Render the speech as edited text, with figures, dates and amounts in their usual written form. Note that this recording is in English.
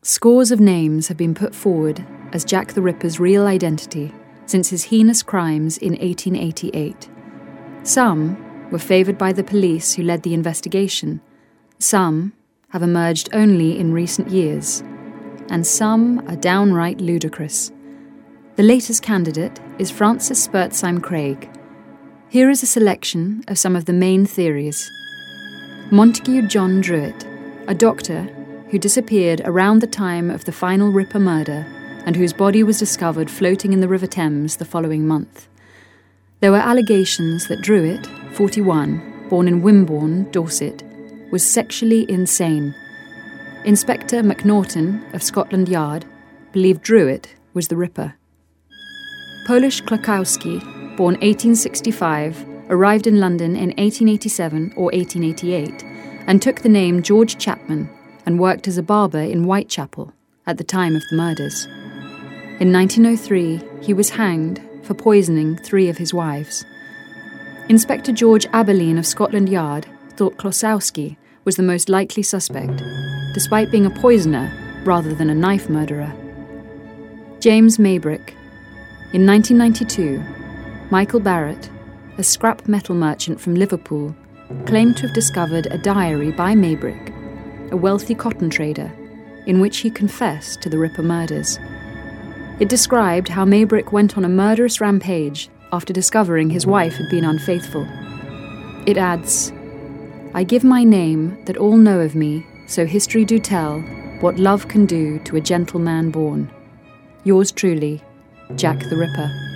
Scores of names have been put forward as Jack the Ripper's real identity since his heinous crimes in 1888. Some were favoured by the police who led the investigation. Some have emerged only in recent years. And some are downright ludicrous. The latest candidate is Francis Spurzheim Craig. Here is a selection of some of the main theories. Montague John Druitt, a doctor who disappeared around the time of the final Ripper murder and whose body was discovered floating in the River Thames the following month. There were allegations that Druitt, 41, born in Wimborne, Dorset, was sexually insane. Inspector McNaughton of Scotland Yard believed Druitt was the Ripper. Polish Klokowski, born 1865, arrived in London in 1887 or 1888 and took the name George Chapman and worked as a barber in Whitechapel at the time of the murders. In 1903, he was hanged for poisoning 3 of his wives. Inspector George Aberline of Scotland Yard thought Klosowski was the most likely suspect, despite being a poisoner rather than a knife murderer. James Maybrick. In 1992, Michael Barrett, a scrap metal merchant from Liverpool, claimed to have discovered a diary by Maybrick, a wealthy cotton trader, in which he confessed to the Ripper murders. It described how Maybrick went on a murderous rampage after discovering his wife had been unfaithful. It adds, "I give my name that all know of me, so history do tell what love can do to a gentleman born. Yours truly, Jack the Ripper."